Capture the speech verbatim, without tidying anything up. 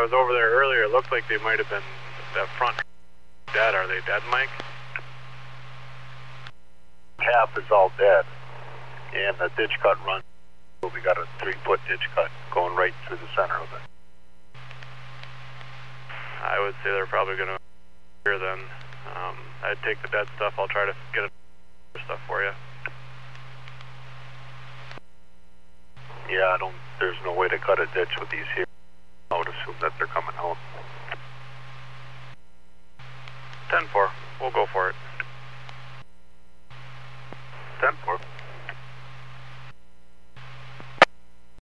was over there earlier, it looked like they might have been that front dead. Are they dead, Mike? Half is all dead, and the ditch cut run. We got a three-foot ditch cut going right through the center of it. I would say they're probably going to here then. Um, I'd take the dead stuff. I'll try to get a stuff for you. Yeah, I don't. There's no way to cut a ditch with these here. I would assume that they're coming home. ten four. We'll go for it.